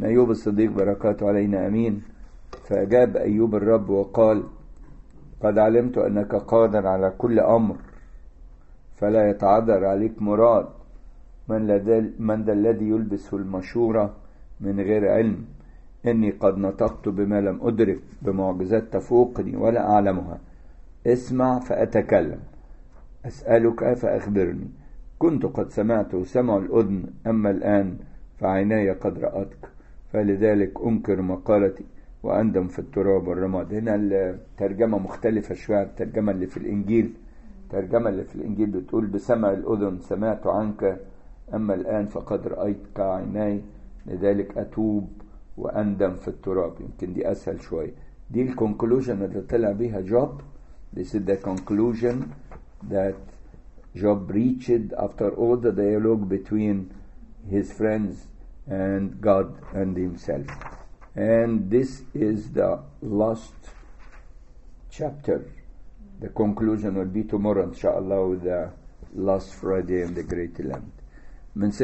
أيوب الصديق بركاته علينا أمين. فأجاب أيوب الرب وقال: قد علمت أنك قادر على كل أمر، فلا يتعذر عليك مراد. من ذا الذي يلبس المشورة من غير علم؟ إني قد نطقت بما لم أدرك، بمعجزات تفوقني ولا أعلمها. اسمع فأتكلم، أسألك فأخبرني. كنت قد سمعت وسمع الأذن، أما الآن فعيناي قد رأتك، فلذلك أنكر مقالتي وأندم في التراب والرماد. هنا الترجمة مختلفة شوية عن الترجمة اللي في الإنجيل. الترجمة اللي في الإنجيل بتقول: بسمع الأذن سمعت عنك، أما الآن فقد رأيتك عيناي، لذلك أتوب وأندم في التراب. يمكن دي أسهل شوية. دي الكونكلوجن اللي طلع بيها جوب. This is the conclusion that Job reached after all the dialogue between his friends and God and himself. And this is the last chapter. The conclusion will be tomorrow, inshallah, with the last Friday in the Great Land.